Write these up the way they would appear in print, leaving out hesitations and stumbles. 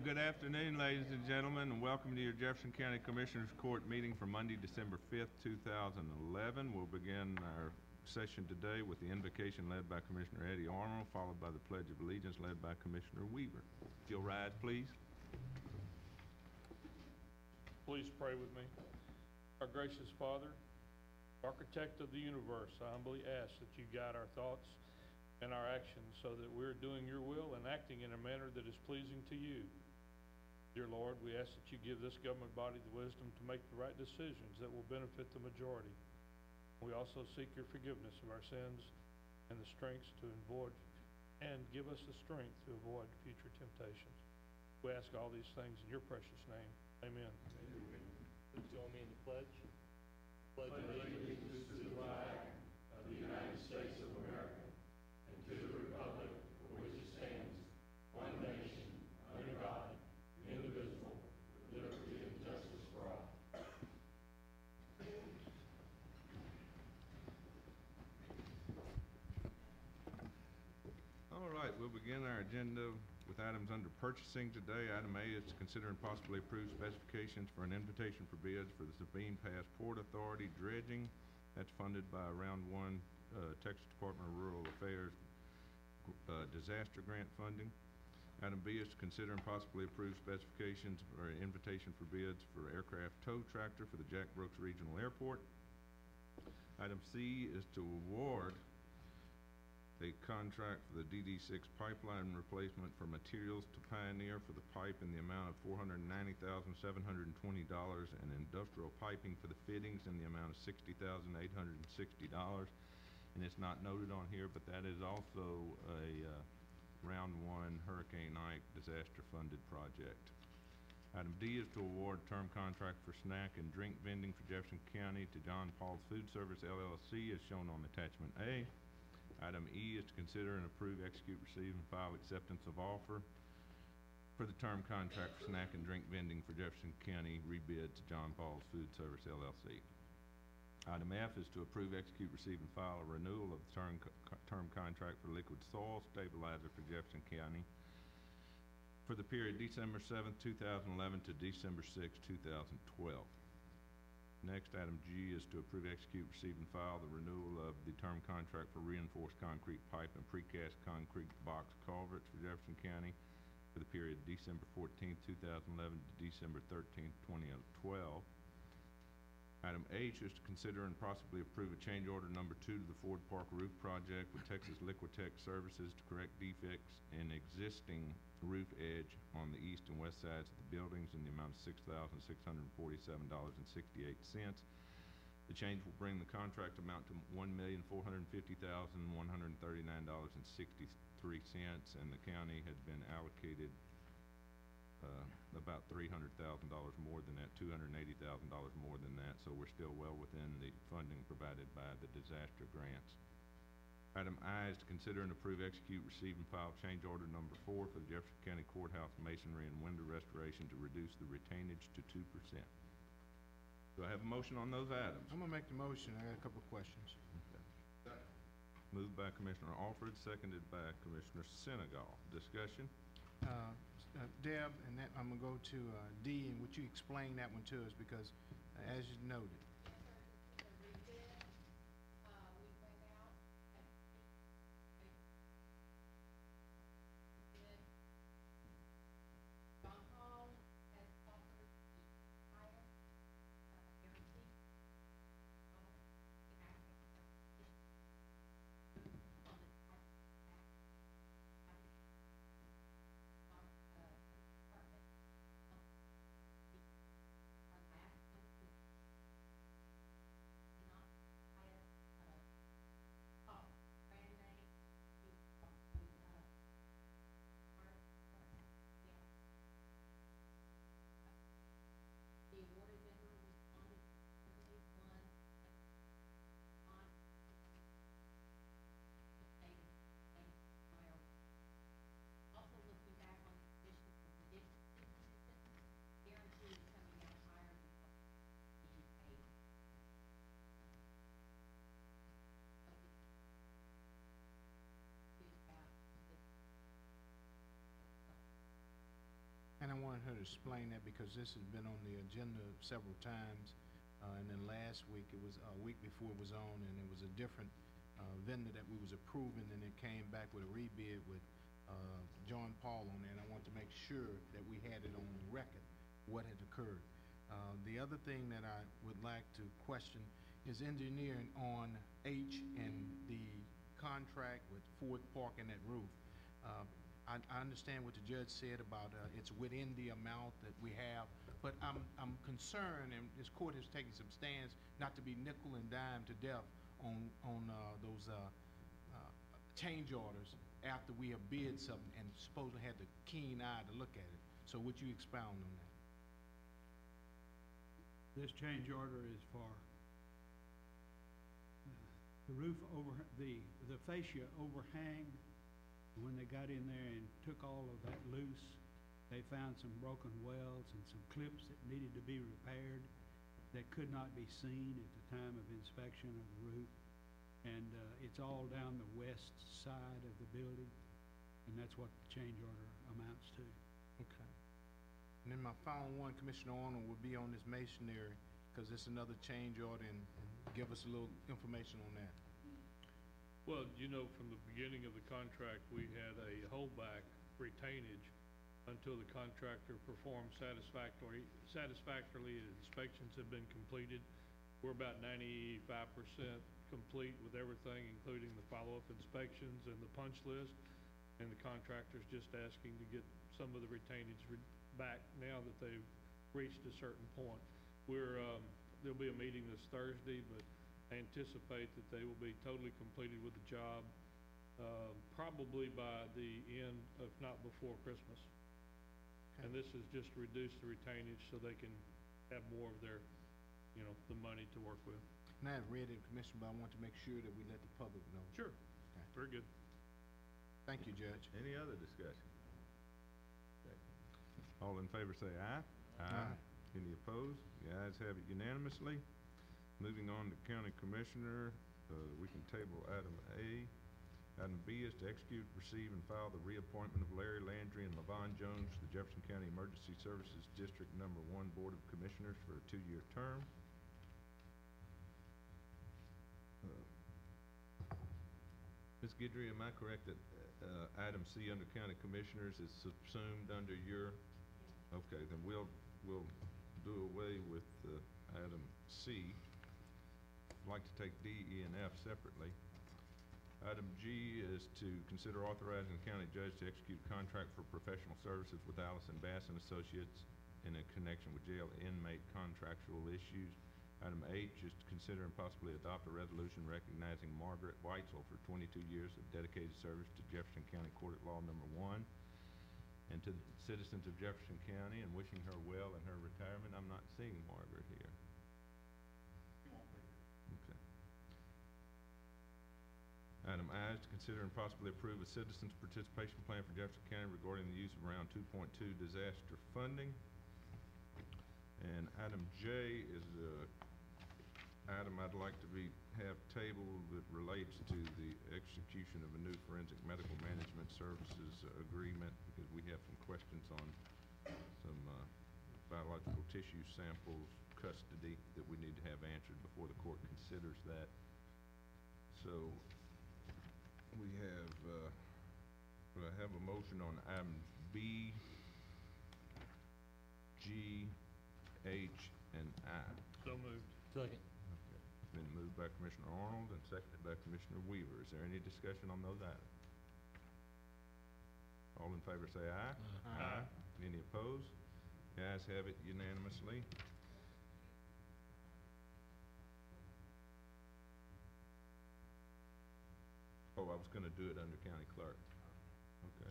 Good afternoon, ladies and gentlemen, and welcome to your Jefferson County Commissioners Court meeting for Monday, December 5th, 2011. We'll begin our session today with the invocation led by Commissioner Eddie Arnold, followed by the Pledge of Allegiance led by Commissioner Weaver. If you'll rise, please. Please pray with me. Our gracious Father, Architect of the universe, I humbly ask that you guide our thoughts and our actions so that we're doing your will and acting in a manner that is pleasing to you. Dear Lord, we ask that you give this government body the wisdom to make the right decisions that will benefit the majority. We also seek your forgiveness of our sins and the strength to avoid, and give us the strength to avoid future temptations. We ask all these things in your precious name. Amen. Please join me in the pledge. Pledge allegiance to the flag of the United States of America and to the republic for which it stands, one nation, under God, indivisible, with liberty and justice for all. All right, we'll begin our agenda with items under purchasing today. Item A is to consider and possibly approve specifications for an invitation for bids for the Sabine Pass Port Authority dredging. That's funded by Round 1 Texas Department of Rural Affairs disaster grant funding. Item B is to consider and possibly approve specifications or an invitation for bids for aircraft tow tractor for the Jack Brooks Regional Airport. Item C is to award a contract for the DD6 pipeline replacement for materials to Pioneer for the pipe in the amount of $490,720 and industrial piping for the fittings in the amount of $60,860. And it's not noted on here, but that is also a Round 1 Hurricane Ike disaster funded project. Item D is to award term contract for snack and drink vending for Jefferson County to John Paul's Food Service LLC as shown on attachment A. Item E is to consider and approve, execute, receive, and file acceptance of offer for the term contract for snack and drink vending for Jefferson County rebid to John Paul's Food Service LLC. Item F is to approve, execute, receive, and file a renewal of the term contract for liquid soil stabilizer for Jefferson County for the period December 7th, 2011 to December 6th, 2012. Next, item G is to approve, execute, receive, and file the renewal of the term contract for reinforced concrete pipe and precast concrete box culverts for Jefferson County for the period December 14th, 2011 to December 13th, 2012. Item H is to consider and possibly approve a change order number 2 to the Ford Park Roof Project with Texas Liquitech Services to correct defects in existing roof edge on the east and west sides of the buildings in the amount of $6,647.68. The change will bring the contract amount to $1,450,139.63, and the county had been allocated about $300,000 more than that, $280,000 more than that, so we're still well within the funding provided by the disaster grants. Item I is to consider and approve, execute, receive, and file change order number 4 for the Jefferson County Courthouse masonry and window restoration to reduce the retainage to 2%. Do I have a motion on those items? I'm gonna make the motion. I got a couple of questions. Okay. Moved by Commissioner Alford, seconded by Commissioner Senegal. Discussion? Deb, and that I'm gonna go to D, and would you explain that one to us, because as you noted. wanted her to explain that because this has been on the agenda several times. And then last week, it was, a week before it was on, and it was a different vendor that we was approving, and it came back with a rebid with John Paul on there, and I wanted to make sure that we had it on record, what had occurred. The other thing that I would like to question is engineering on H and the contract with Ford parking that roof. I understand what the judge said about it's within the amount that we have, but I'm concerned, and this court has taken some stands not to be nickel and dime to death on those change orders after we have bid something and supposedly had the keen eye to look at it. So would you expound on that? This change order is for the roof over, the fascia overhang. When they got in there and took all of that loose, they found some broken welds and some clips that needed to be repaired that could not be seen at the time of inspection of the roof. And it's all down the west side of the building, and that's what the change order amounts to. Okay. And then my final one, Commissioner Arnold, will be on this masonry, because it's another change order, and give us a little information on that. Well, you know, from the beginning of the contract, we had a holdback retainage until the contractor performed satisfactorily and inspections have been completed. We're about 95% complete with everything, including the follow-up inspections and the punch list. And the contractor's just asking to get some of the retainage back now that they've reached a certain point. There'll be a meeting this Thursday, but I anticipate that they will be totally completed with the job probably by the end, if not before Christmas. Okay. And this is just to reduce the retainage so they can have more of their, you know, the money to work with. And I have read it, Commissioner, but I want to make sure that we let the public know. Sure. Okay. Very good. Thank you, Judge. Any other discussion? Okay. All in favor say aye. Aye. Any opposed? The ayes have it unanimously. Moving on to County Commissioner, we can table item A. Item B is to execute, receive, and file the reappointment of Larry Landry and LaVon Jones to the Jefferson County Emergency Services District Number 1 Board of Commissioners for a 2-year term. Ms. Guidry, am I correct that item C under County Commissioners is subsumed under your? Okay, then we'll do away with item C. I'd like to take D, E, and F separately. Item G is to consider authorizing the county judge to execute contract for professional services with Allison Bass and Associates in a connection with jail inmate contractual issues. Item H is to consider and possibly adopt a resolution recognizing Margaret Weitzel for 22 years of dedicated service to Jefferson County Court at Law Number 1 and to the citizens of Jefferson County, and wishing her well in her retirement. I'm not seeing Margaret here. Okay. Item I is to consider and possibly approve a citizens participation plan for Jefferson County regarding the use of round 2.2 disaster funding. And item J is item I'd like to have tabled that relates to the execution of a new forensic medical management services agreement, because we have some questions on some biological tissue samples custody that we need to have answered before the court considers that. So we have, I have a motion on item B, G, H, and I. So moved. Second. Okay. Been moved by Commissioner Arnold and seconded by Commissioner Weaver. Is there any discussion on those items? All in favor say aye. Aye. Any opposed? The ayes have it unanimously. Oh, I was gonna do it under county clerk. Okay.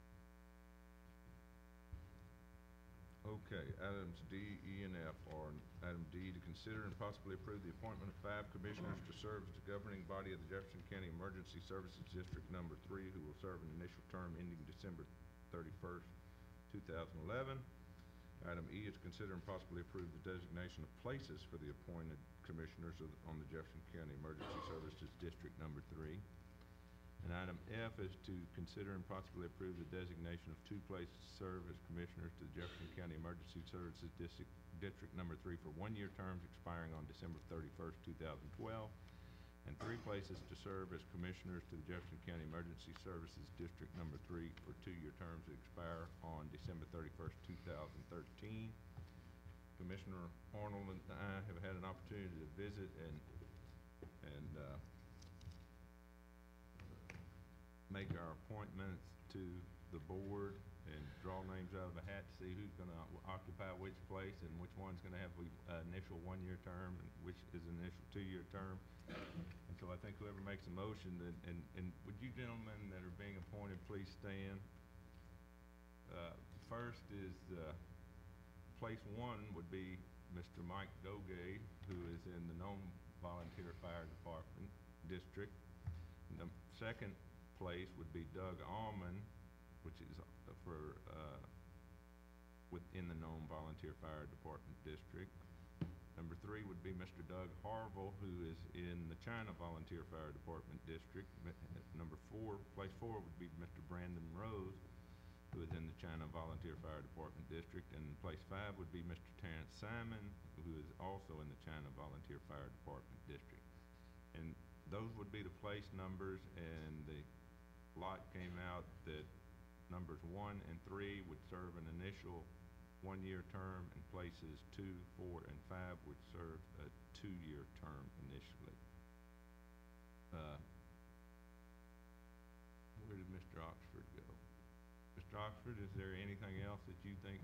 Okay, items D, E, and F are item D, to consider and possibly approve the appointment of 5 commissioners to serve as the governing body of the Jefferson County Emergency Services District Number 3, who will serve an initial term ending December 31st, 2011. Item E is to consider and possibly approve the designation of places for the appointed commissioners on the Jefferson County Emergency Services District Number 3. And item F is to consider and possibly approve the designation of 2 places to serve as commissioners to the Jefferson County Emergency Services District Number 3 for 1-year terms expiring on December 31st, 2012, and 3 places to serve as commissioners to the Jefferson County Emergency Services District Number 3 for 2-year terms that expire on December 31st, 2013. Commissioner Arnold and I have had an opportunity to visit and make our appointments to the board and draw names out of a hat to see who's gonna occupy which place and which one's gonna have the initial 1-year term and which is an initial 2-year term. And so I think whoever makes a motion, and would you gentlemen that are being appointed please stand? First is, place 1 would be Mr. Mike Gogay, who is in the Nome Volunteer Fire Department District. The second place would be Doug Allman, which is within the Nome Volunteer Fire Department District. Number 3 would be Mr. Doug Harville, who is in the China Volunteer Fire Department District. Place 4 would be Mr. Brandon Rose, who is in the China Volunteer Fire Department District. And place 5 would be Mr. Terrence Simon, who is also in the China Volunteer Fire Department District. And those would be the place numbers, and the lot came out that numbers 1 and 3 would serve an initial 1-year term, and places 2, 4, and 5 would serve a 2-year term initially. Where did Mr. Oxford go? Mr. Oxford, is there anything else that you think?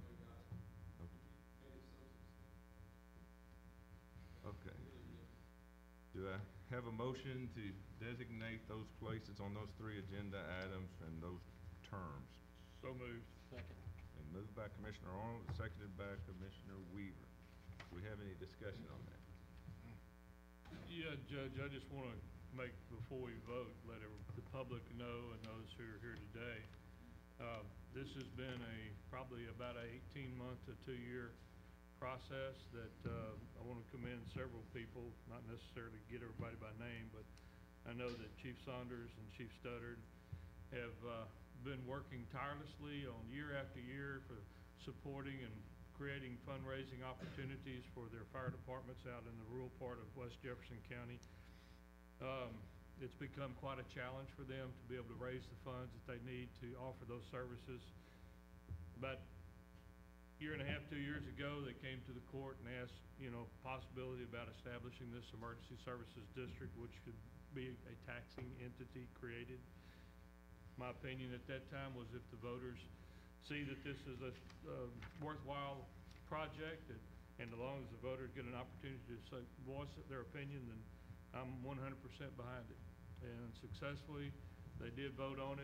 Okay. Do I have a motion to designate those places on those 3 agenda items and those terms? So moved. Second. And moved by Commissioner Arnold, seconded by Commissioner Weaver. Do we have any discussion on that? Yeah, Judge, I just want to make, before we vote, let the public know and those who are here today, this has been probably about a 18-month to 2-year process that I want to commend several people, not necessarily get everybody by name, but I know that Chief Saunders and Chief Studdard have been working tirelessly on year after year for supporting and creating fundraising opportunities for their fire departments out in the rural part of West Jefferson County. It's become quite a challenge for them to be able to raise the funds that they need to offer those services. About a year and a half, 2 years ago, they came to the court and asked, possibility about establishing this emergency services district, which could be a taxing entity created. My opinion at that time was if the voters see that this is a worthwhile project, and as long as the voters get an opportunity to voice their opinion, then I'm 100% behind it. And successfully, they did vote on it.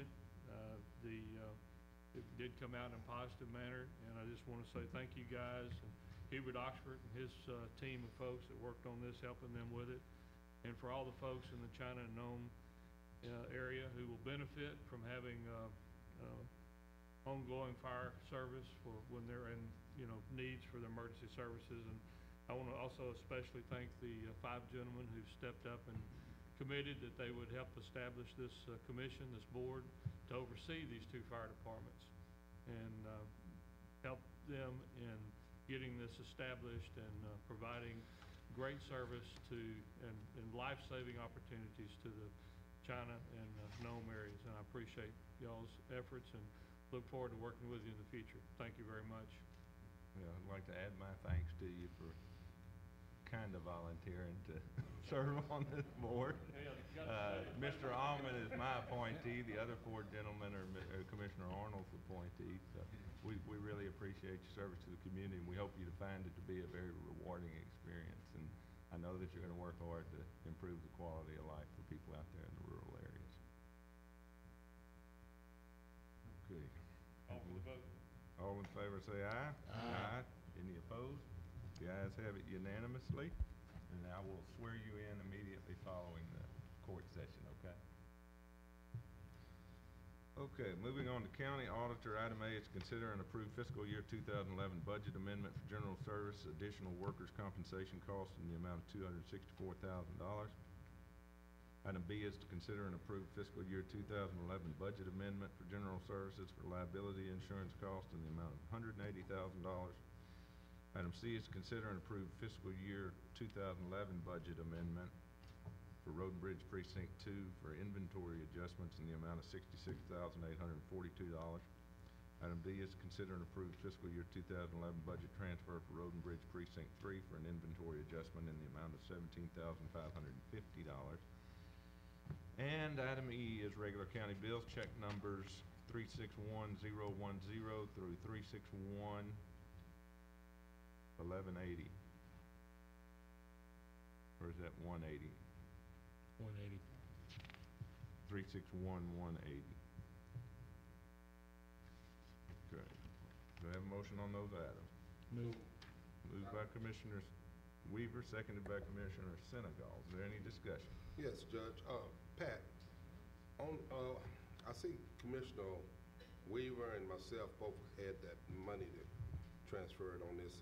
It did come out in a positive manner, and I just want to say thank you guys, and Hubert Oxford and his team of folks that worked on this, helping them with it, and for all the folks in the China and Nome area who will benefit from having ongoing fire service for when they're in needs for their emergency services. And I want to also especially thank the 5 gentlemen who stepped up and committed that they would help establish this commission, this board, to oversee these 2 fire departments and help them in getting this established and providing great service to and life-saving opportunities to the China and Nome areas. And I appreciate y'all's efforts and look forward to working with you in the future. Thank you very much. Yeah, I'd like to add my thanks to you for kind of volunteering to serve on this board. Mr. Alman is my appointee. The other 4 gentlemen are Commissioner Arnold's appointees. So we really appreciate your service to the community, and we hope you to find it to be a very rewarding experience. And I know that you're going to work hard to improve the quality of life for people out there in the rural areas. Okay. All for the vote. All in favor say aye. Aye. Any opposed? The ayes have it unanimously, and I will swear you in immediately following the court session, okay? Okay, moving on to County Auditor. Item A is consider and approve fiscal year 2011 budget amendment for general service, additional workers' compensation costs in the amount of $264,000. Item B is to consider and approve fiscal year 2011 budget amendment for general services for liability insurance cost in the amount of $180,000. Item C is to consider and approve fiscal year 2011 budget amendment for Road and Bridge Precinct 2 for inventory adjustments in the amount of $66,842. Item D is to consider and approve fiscal year 2011 budget transfer for Road and Bridge Precinct 3 for an inventory adjustment in the amount of $17,550. And item E is regular county bills, check numbers 361010 through 3611180. Or is that 180? 180. 361180. Okay. Do I have a motion on those items? Move. Moved by Commissioner Weaver, seconded by Commissioner Senegal. Is there any discussion? Yes, Judge. Pat, I see Commissioner Weaver and myself both had that money that transferred on this.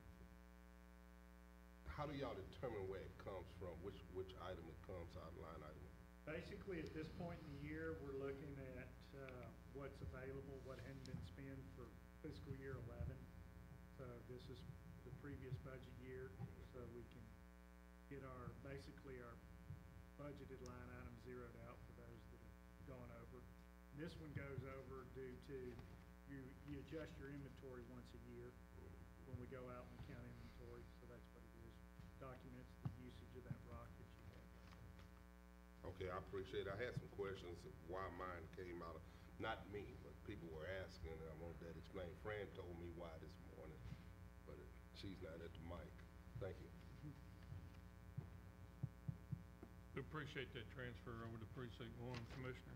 How do y'all determine where it comes from, which item it comes out, line item? Basically, at this point in the year, we're looking at what's available, what hadn't been spent for fiscal year 11. So this is the previous budget year, so we can get basically our budgeted line item zeroed out for those that have gone over. This one goes over due to, you adjust your inventory once a year when we go out and count inventory, so that's what it is. Documents the usage of that rock that you have. Okay, I appreciate it. I had some questions of why mine came out of, not me, but people were asking, and I want that explained. Fran told me why this morning, but she's not at the mic. Thank you. We appreciate that transfer over to precinct 1, Commissioner.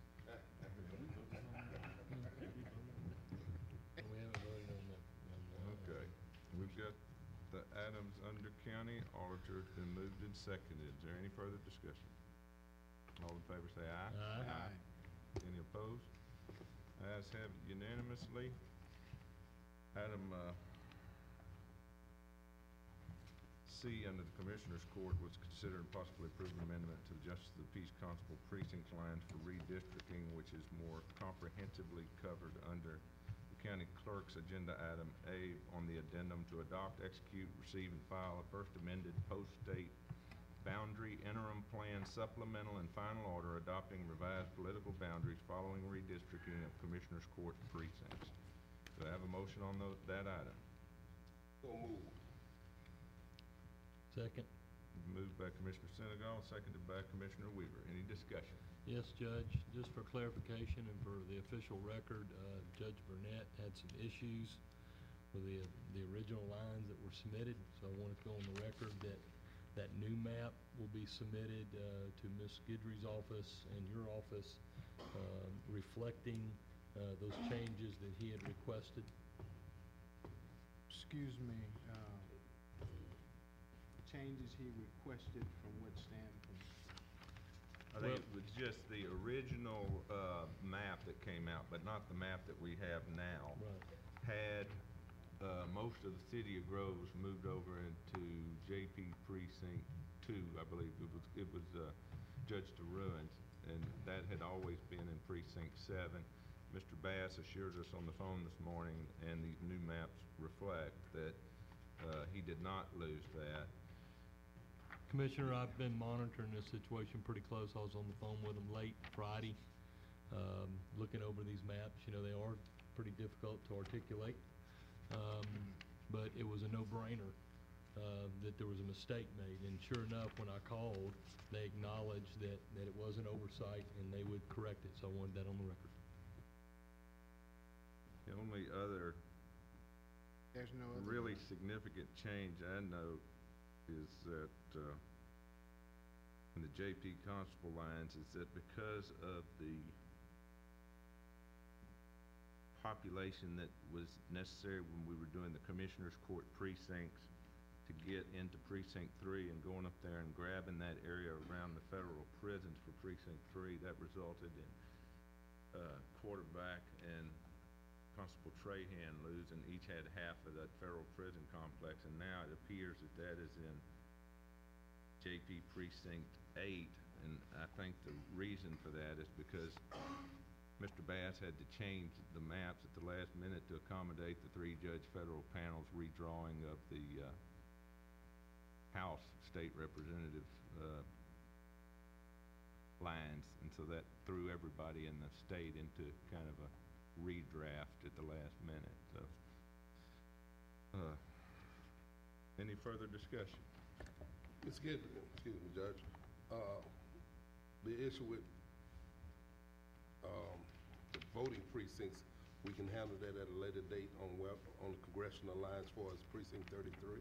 We haven't voted on that. Okay. We've got the Adams under county auditor. It's been moved and seconded. Is there any further discussion? All in favor say aye. Aye. Any opposed? Ayes have it unanimously. Item C under the Commissioners Court was consider and possibly approve an amendment to the Justice of the Peace Constable precinct lines for redistricting, which is more comprehensively covered under the County Clerk's agenda item A on the addendum to adopt, execute, receive, and file a first amended post-state boundary interim plan supplemental and final order adopting revised political boundaries following redistricting of Commissioners Court precincts. Do I have a motion on that item? So move. Second. Moved by Commissioner Senegal, seconded by Commissioner Weaver. Any discussion? Yes, Judge, just for clarification and for the official record, Judge Burnett had some issues with the original lines that were submitted, so I wanted to go on the record that new map will be submitted to Ms. Guidry's office and your office, reflecting those changes that he had requested. Excuse me, changes he requested from what standpoint? I think it was just the original map that came out, but not the map that we have now. Right. Had most of the city of Groves moved over into JP Precinct 2, I believe. It was judged to ruins, and that had always been in Precinct 7. Mr. Bass assured us on the phone this morning, and these new maps reflect that he did not lose that. Commissioner, I've been monitoring this situation pretty close. I was on the phone with him late Friday, looking over these maps. You know, they are pretty difficult to articulate, but it was a no-brainer that there was a mistake made. And sure enough, when I called, they acknowledged that it was an oversight and they would correct it. So I wanted that on the record. The only other There's no other. really significant change I note is that in the JP Constable lines is that because of the population that was necessary when we were doing the Commissioners Court precincts to get into Precinct 3 and going up there and grabbing that area around the federal prisons for Precinct 3, that resulted in Quarterback and Constable Trahan losing. Each had half of that federal prison complex, and now it appears that that is in JP Precinct 8, and I think the reason for that is because Mr. Bass had to change the maps at the last minute to accommodate the three-judge federal panel's redrawing of the House state representative lines, and so that threw everybody in the state into kind of a redraft at the last minute, so. Any further discussion? Ms. Gidley, excuse me, Judge, the issue with, the voting precincts, we can handle that at a later date on on the congressional lines for us, precinct 33?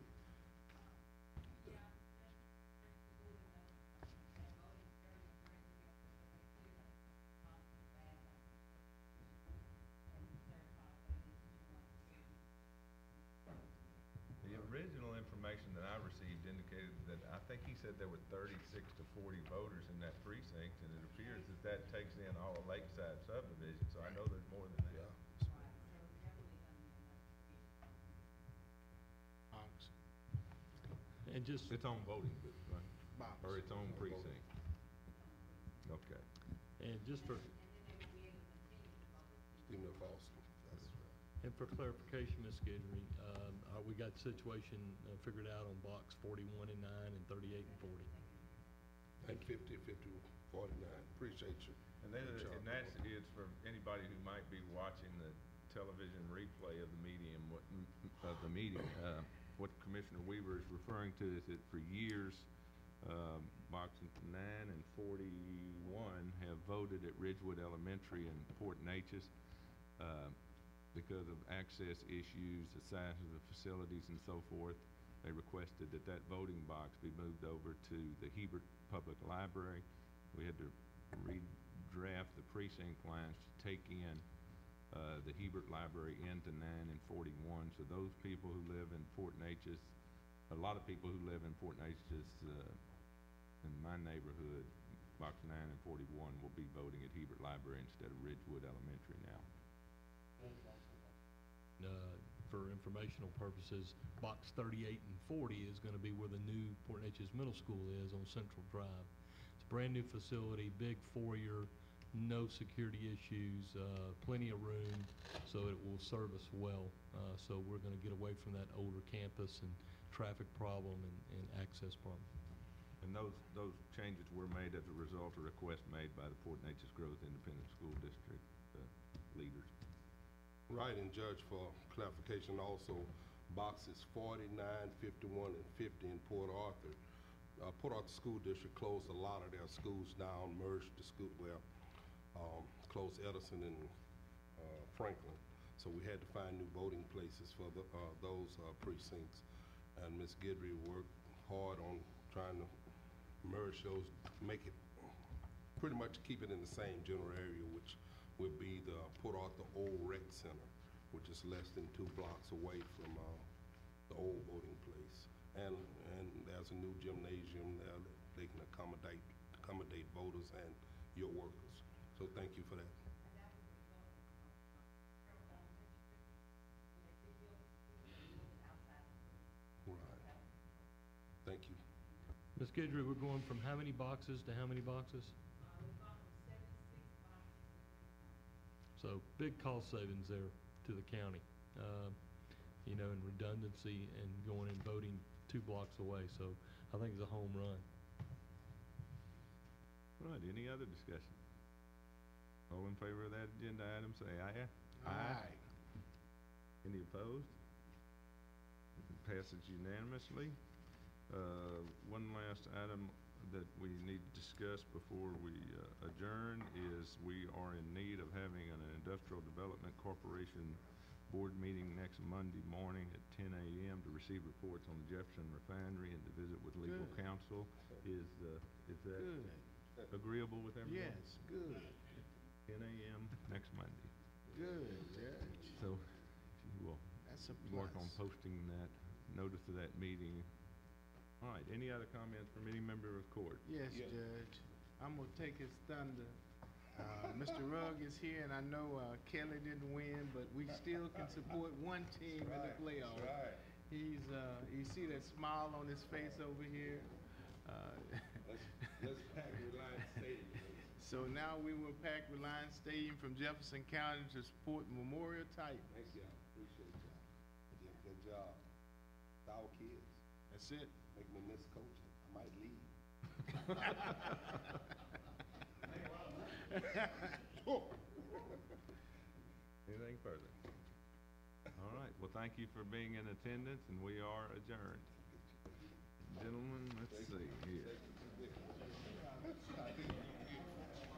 The original information that I received indicated that, I think he said there were 36 to 40 voters in that precinct, and it appears that that takes in all of Lakeside subdivision, so I know there's more than that. Box. And just, Its own voting booth, right? Box. Or its own precinct? Okay. and just for, Stephen F. Austin, that's right. and for clarification, Ms. Guidry, we got the situation figured out on box 41 and 9 and 38 and 40. And 50, 49, appreciate you. And then, Good job. and that's, is for anybody who might be watching the television replay of the meeting, what Commissioner Weaver is referring to is that for years, boxes 9 and 41 have voted at Ridgewood Elementary in Port Neches, because of access issues, the size of the facilities and so forth. They requested that that voting box be moved over to the Hebert Public Library. We had to redraft the precinct lines to take in the Hebert Library into 9 and 41. So those people who live in Port Neches, a lot of people who live in Port Neches in my neighborhood, box 9 and 41 will be voting at Hebert Library instead of Ridgewood Elementary now. For informational purposes, box 38 and 40 is going to be where the new Port Neches Middle School is on Central Drive. It's a brand new facility, big foyer, no security issues, plenty of room, so it will serve us well. So we're going to get away from that older campus and traffic problem and access problem. And those changes were made as a result of requests made by the Port Neches Growth Independent School District leaders. Right, and Judge, for clarification also, boxes 49, 51, and 50 in Port Arthur. Port Arthur School District closed a lot of their schools down, merged the school, closed Edison and Franklin. So we had to find new voting places for those precincts. And Ms. Guidry worked hard on trying to merge those, make it, pretty much keep it in the same general area, which would be the Port Arthur Old Rec Center, which is less than 2 blocks away from the old voting place. And there's a new gymnasium there that they can accommodate voters and your workers. So thank you for that. Right. Thank you. Ms. Guidry, we're going from how many boxes to how many boxes? So big cost savings there to the county, you know, and redundancy and going and voting 2 blocks away. So I think it's a home run. Right, any other discussion? All in favor of that agenda item, say aye. Aye. Any opposed? It passes unanimously. One last item that we need to discuss before we adjourn is we are in need of having an Industrial Development Corporation board meeting next Monday morning at 10 a.m. to receive reports on the Jefferson Refinery and to visit with legal Good. counsel. Is that Good. agreeable with everyone? Yes, good, 10 a.m. next Monday. good, Judge. So if you will That's a work on plus. posting that notice of that meeting. All right, any other comments from any member of court? Yes, Judge. I'm gonna take his thunder. Mr. Rugg is here, and I know Kelly didn't win, but we still can support one team in the playoffs. He's, you see that smile on his face over here? Let's pack Reliance Stadium. So now we will pack Reliance Stadium from Jefferson County to support Memorial Titans. Thank y'all, appreciate y'all. You did a good job. It's our kids, That's it. make me miss coaching, I might leave. Anything further? All right, well, thank you for being in attendance, and we are adjourned. Gentlemen, let's see here.